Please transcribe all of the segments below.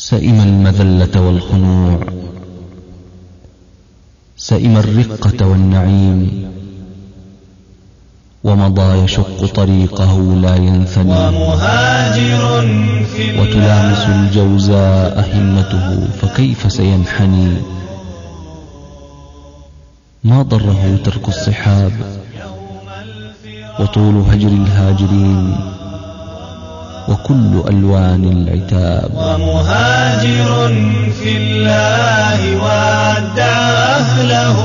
سئم المذلة والخنوع، سئم الرقة والنعيم، ومضى يشق طريقه لا ينثني، ومهاجر في وتلامس الجوزاء همته فكيف سينحني. ما ضره ترك الصحاب وطول هجر الهاجرين وكل ألوان العتاب. ومهاجر في الله ودع أهله،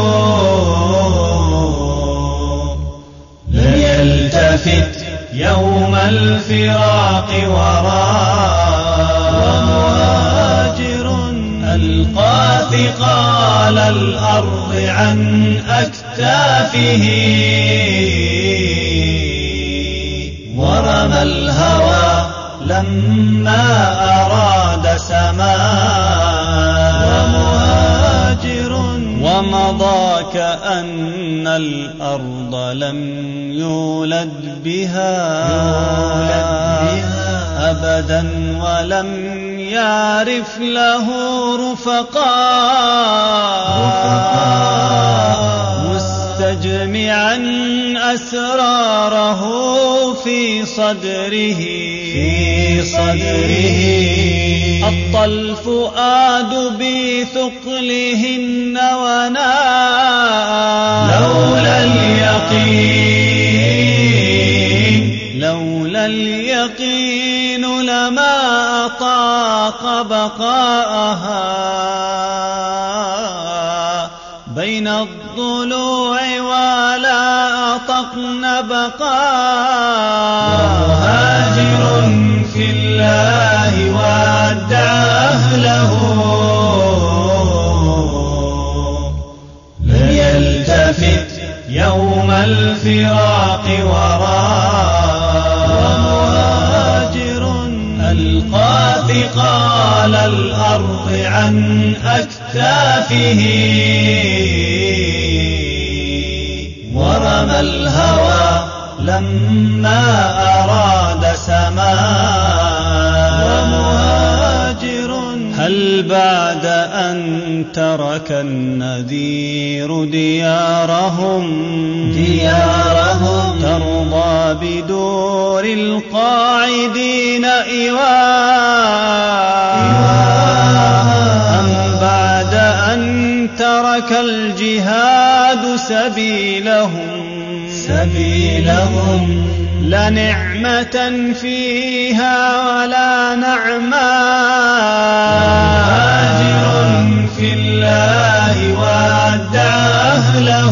لم يلتفت يوم الفراق وراء. ومهاجر ألقى ثقال الأرض عن أكتافه، ورمى الهوى لما أراد سماء. ومهاجر ومضى كأن الأرض لم يولد بها أبدا، ولم يعرف له رفقاء، مستجمعا أسراره في صدره. أطى الفؤاد بثقلهن وناء، لولا اليقين لما أطاق بقاءها بين الضلوع ولا أطقن بقاء. ومهاجر في الله ودع أهله، لم يلتفت يوم الفراق وراء. ومهاجر ألقى ثقال الأرض عن أكتافه، ورمى الهوى لما أراد سماء. ومهاجر هل بعد أن ترك النذير ديارهم ترضى بدور القاعدين إيواء؟ أم بعد أن ترك الجهاد سبيلهم لنعمة فيها ولا نعماء. مهاجر في الله ودع أهله،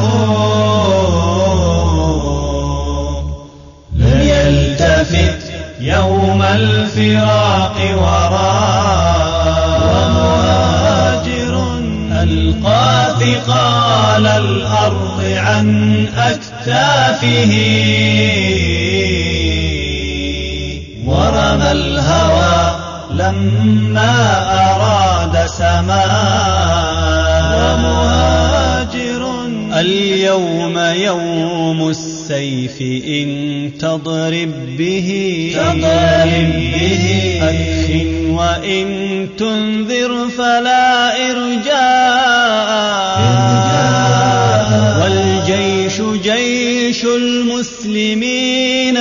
لم يلتفت يوم الفراق وراء. ومهاجر ألقى ثقال الأرض عن أكتافه، ورمى الهوى لما أراد سماء. ومهاجر اليوم يوم السيف إن تضرب به أكف، وإن تنذر فلا إرجاء. والجيش جيش المسلمين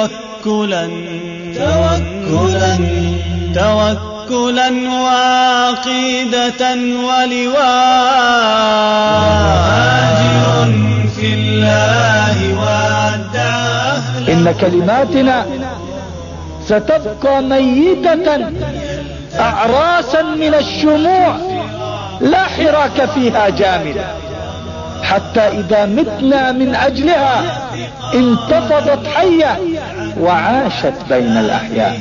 توكلا وعقيدة ولواء. مهاجر في الله ودع أهله. إن كلماتنا ستبقى ميتة أعراسا من الشموع لا حراك فيها جامد، حتى إذا متنا من أجلها انتفضت حية وعاشت بين الأحياء.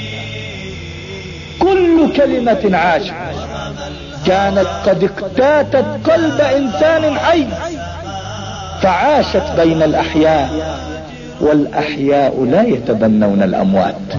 كل كلمة عاشت كانت قد اقتاتت قلب إنسان حي، فعاشت بين الأحياء، والأحياء لا يتبنون الأموات.